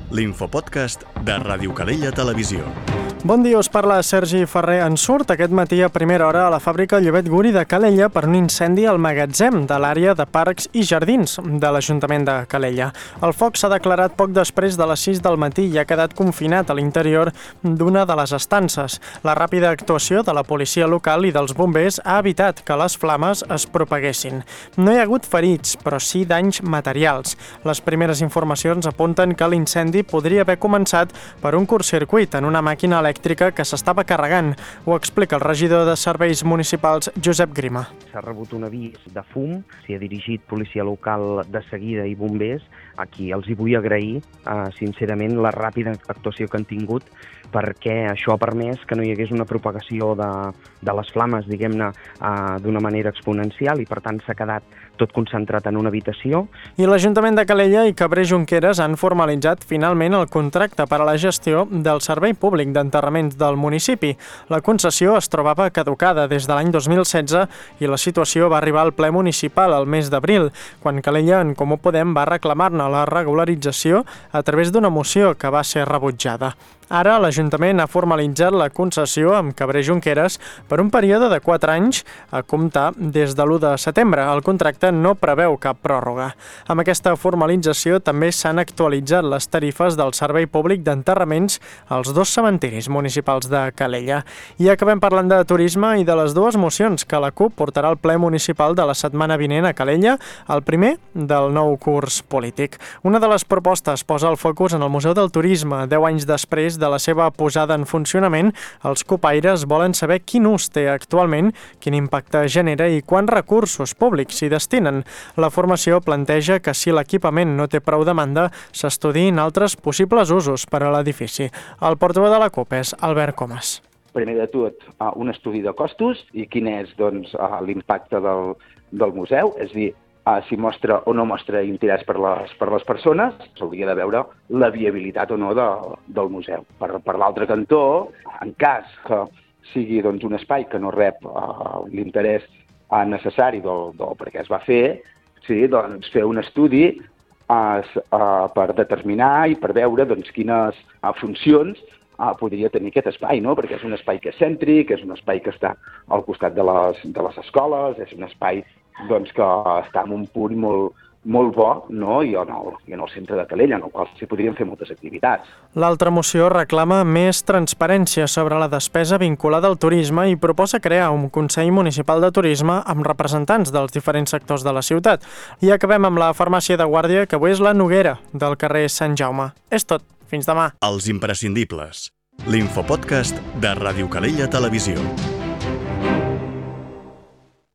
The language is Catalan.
l'infopodcast de Ràdio Calella Televisió. Bon dia, us parla Sergi Ferrer. En surt aquest matí a primera hora a la fàbrica Llobet Guri de Calella per un incendi al magatzem de l'àrea de parcs i jardins de l'Ajuntament de Calella. El foc s'ha declarat poc després de les 6 del matí i ha quedat confinat a l'interior d'una de les estances. La ràpida actuació de la policia local i dels bombers ha evitat que les flames es propaguessin. No hi ha hagut ferits, però sí danys materials. Les primeres informacions apunten que l'incendi podria haver començat per un curtcircuit en una màquina elèctrica que s'estava carregant. Ho explica el regidor de Serveis Municipals, Josep Grima. S'ha rebut un avís de fum, s'hi ha dirigit policia local de seguida i bombers, a qui els hi vull agrair, sincerament, la ràpida actuació que han tingut, perquè això ha permès que no hi hagués una propagació de les flames, diguem-ne, d'una manera exponencial, i per tant s'ha quedat tot concentrat en una habitació. I l'Ajuntament de Calella i Cabré Junqueras han formalitzat finalment el contracte per a la gestió del servei públic d'enterraments del municipi. La concessió es trobava caducada des de l'any 2016 i la situació va arribar al ple municipal el mes d'abril, quan Calella en Comú Podem va reclamar-ne la regularització a través d'una moció que va ser rebutjada. Ara l'Ajuntament ha formalitzat la concessió amb Cabré Junqueras per un període de 4 anys a comptar des de l'1 de setembre. El contracte no preveu cap pròrroga. Amb aquesta formalització també s'han actualitzat les tarifes del servei públic d'enterraments als 2 cementiris municipals de Calella. I acabem parlant de turisme i de les 2 mocions que la CUP portarà al ple municipal de la setmana vinent a Calella, el primer del nou curs polític. Una de les propostes posa el focus en el Museu del Turisme. 10 anys després de la seva posada en funcionament, els copaires volen saber quin ús té actualment, quin impacte genera i quants recursos públics s'hi destinen. La formació planteja que si l'equipament no té prou demanda, s'estudiïn altres possibles usos per a l'edifici. El portaveu de la CUP és Albert Comas. Primer de tot, un estudi de costos i quin és l'impacte del museu, és a dir, si mostra o no mostra interès per les persones, s'hauria de veure la viabilitat o no del museu. Per l'altre cantó, en cas que sigui un espai que no rep l'interès necessari perquè es va fer, sí, fer un estudi per determinar i per veure quines funcions podria tenir aquest espai, no? Perquè és un espai que és cèntric, és un espai que està al costat de les escoles, és un espai que està en un punt molt bo, no? I en el centre de Calella, en el qual s'hi podrien fer moltes activitats. L'altra moció reclama més transparència sobre la despesa vinculada al turisme i proposa crear un Consell Municipal de Turisme amb representants dels diferents sectors de la ciutat. I acabem amb la farmàcia de Guàrdia, que avui és la Noguera, del carrer Sant Jaume. És tot. Fins demà. Els imprescindibles. L'infopodcast de Ràdio Calella Televisió.